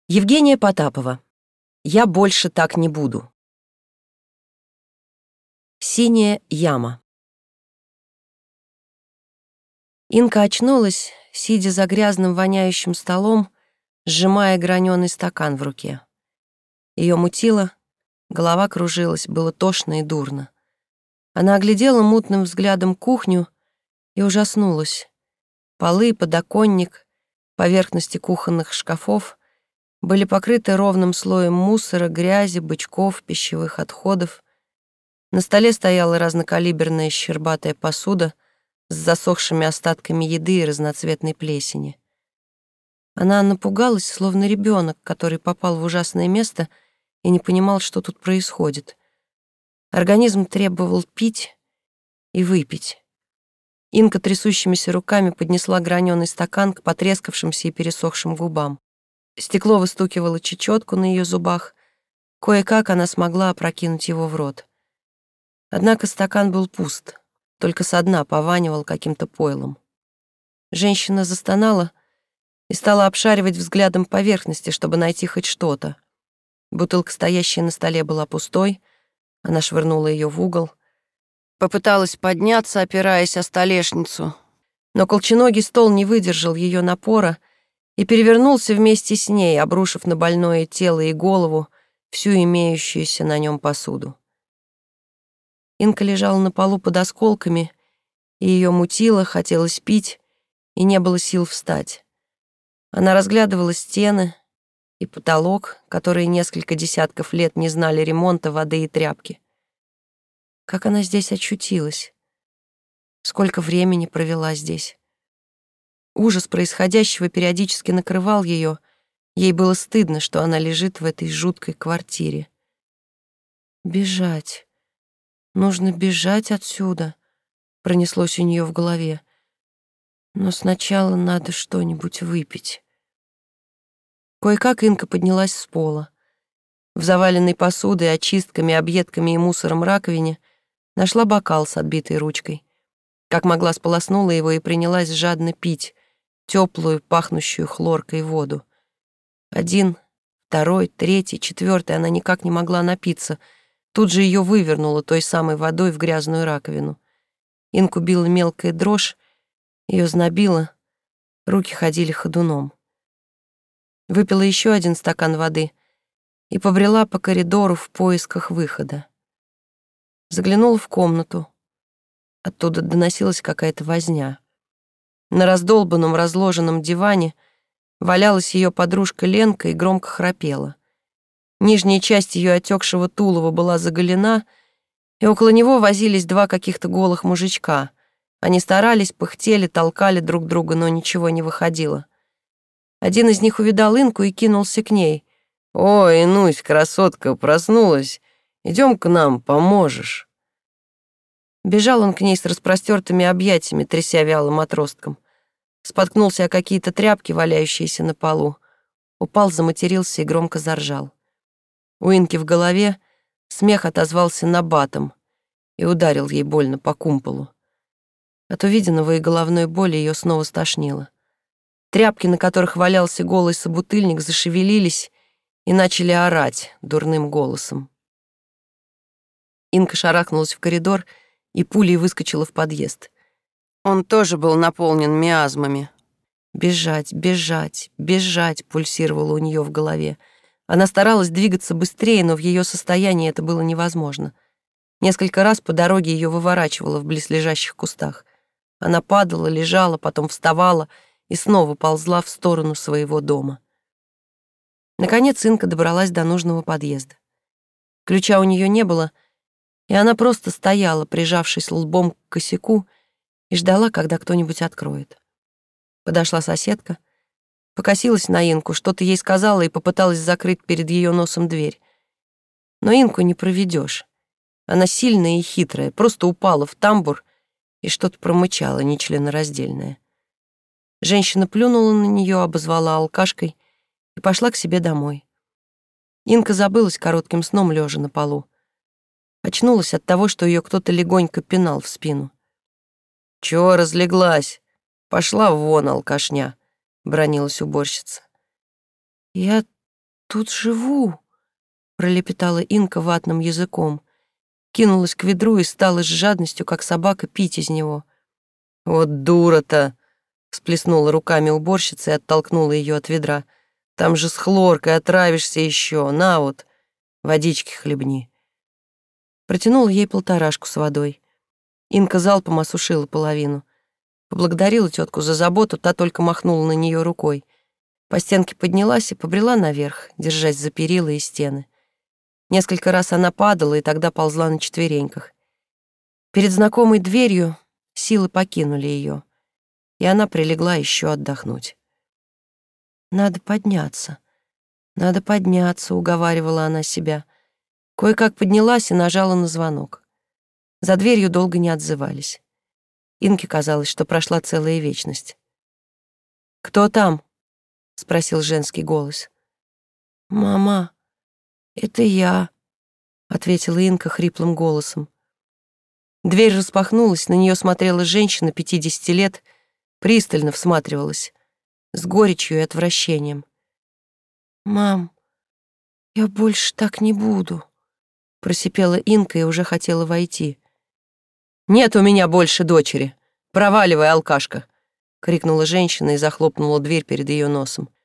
Евгения Потапова. «Я больше так не буду». Синяя яма. Инка очнулась, сидя за грязным воняющим столом, сжимая граненый стакан в руке. Ее мутило, голова кружилась, было тошно и дурно. Она оглядела мутным взглядом кухню и ужаснулась. Полы, подоконник, поверхности кухонных шкафов были покрыты ровным слоем мусора, грязи, бычков, пищевых отходов. На столе стояла разнокалиберная щербатая посуда с засохшими остатками еды и разноцветной плесени. Она напугалась, словно ребенок, который попал в ужасное место и не понимал, что тут происходит. Организм требовал пить и выпить. Инка трясущимися руками поднесла граненый стакан к потрескавшимся и пересохшим губам. Стекло выстукивало чечетку на ее зубах. Кое-как она смогла опрокинуть его в рот. Однако стакан был пуст, только со дна пованивал каким-то пойлом. Женщина застонала и стала обшаривать взглядом поверхности, чтобы найти хоть что-то. Бутылка, стоящая на столе, была пустой. Она швырнула ее в угол. Попыталась подняться, опираясь о столешницу. Но колченогий стол не выдержал ее напора и перевернулся вместе с ней, обрушив на больное тело и голову всю имеющуюся на нем посуду. Инка лежала на полу под осколками, и ее мутило, хотелось пить, и не было сил встать. Она разглядывала стены и потолок, которые несколько десятков лет не знали ремонта, воды и тряпки. Как она здесь очутилась? Сколько времени провела здесь? Ужас происходящего периодически накрывал ее. Ей было стыдно, что она лежит в этой жуткой квартире. «Бежать. Нужно бежать отсюда», — пронеслось у нее в голове. «Но сначала надо что-нибудь выпить». Кое-как Инка поднялась с пола. В заваленной посудой, очистками, объедками и мусором раковине нашла бокал с отбитой ручкой. Как могла, сполоснула его и принялась жадно пить теплую, пахнущую хлоркой воду. Один, второй, третий, четвертый, она никак не могла напиться. Тут же ее вывернуло той самой водой в грязную раковину. Инку била мелкая дрожь, ее знобило, руки ходили ходуном. Выпила еще один стакан воды и побрела по коридору в поисках выхода. Заглянула в комнату. Оттуда доносилась какая-то возня. На раздолбанном, разложенном диване валялась ее подружка Ленка и громко храпела. Нижняя часть ее отекшего тулова была заголена, и около него возились два каких-то голых мужичка. Они старались, пыхтели, толкали друг друга, но ничего не выходило. Один из них увидал Инку и кинулся к ней. «Ой, Инусь, красотка, проснулась. Идем к нам, поможешь». Бежал он к ней с распростертыми объятиями, тряся вялым отростком. Споткнулся о какие-то тряпки, валяющиеся на полу. Упал, заматерился и громко заржал. У Инки в голове смех отозвался набатом и ударил ей больно по кумполу. От увиденного и головной боли ее снова стошнило. Тряпки, на которых валялся голый собутыльник, зашевелились и начали орать дурным голосом. Инка шарахнулась в коридор и пулей выскочила в подъезд. Он тоже был наполнен миазмами. «Бежать, бежать, бежать», — пульсировало у нее в голове. Она старалась двигаться быстрее, но в ее состоянии это было невозможно. Несколько раз по дороге ее выворачивало в близлежащих кустах. Она падала, лежала, потом вставала и снова ползла в сторону своего дома. Наконец Инка добралась до нужного подъезда. Ключа у нее не было, и она просто стояла, прижавшись лбом к косяку, и ждала, когда кто-нибудь откроет. Подошла соседка, покосилась на Инку, что-то ей сказала и попыталась закрыть перед ее носом дверь. Но Инку не проведешь. Она сильная и хитрая, просто упала в тамбур и что-то промычала нечленораздельное. Женщина плюнула на нее, обозвала алкашкой и пошла к себе домой. Инка забылась коротким сном, лежа на полу. Очнулась от того, что ее кто-то легонько пинал в спину. «Чего разлеглась? Пошла вон, алкашня», — бранилась уборщица. «Я тут живу», — пролепетала Инка ватным языком. Кинулась к ведру и стала с жадностью, как собака, пить из него. «Вот дура-то!» — всплеснула руками уборщица и оттолкнула ее от ведра. «Там же с хлоркой отравишься еще. На вот, водички хлебни». Протянула ей полторашку с водой. Инка залпом осушила половину. Поблагодарила тетку за заботу, та только махнула на нее рукой. По стенке поднялась и побрела наверх, держась за перила и стены. Несколько раз она падала и тогда ползла на четвереньках. Перед знакомой дверью силы покинули ее, и она прилегла еще отдохнуть. Надо подняться, уговаривала она себя. Кое-как поднялась и нажала на звонок. За дверью долго не отзывались. Инке казалось, что прошла целая вечность. «Кто там?» — спросил женский голос. «Мама, это я», — ответила Инка хриплым голосом. Дверь распахнулась, на нее смотрела женщина 50 лет, пристально всматривалась, с горечью и отвращением. «Мам, я больше так не буду», — просипела Инка и уже хотела войти. «Нет у меня больше дочери! Проваливай, алкашка!» — крикнула женщина и захлопнула дверь перед ее носом.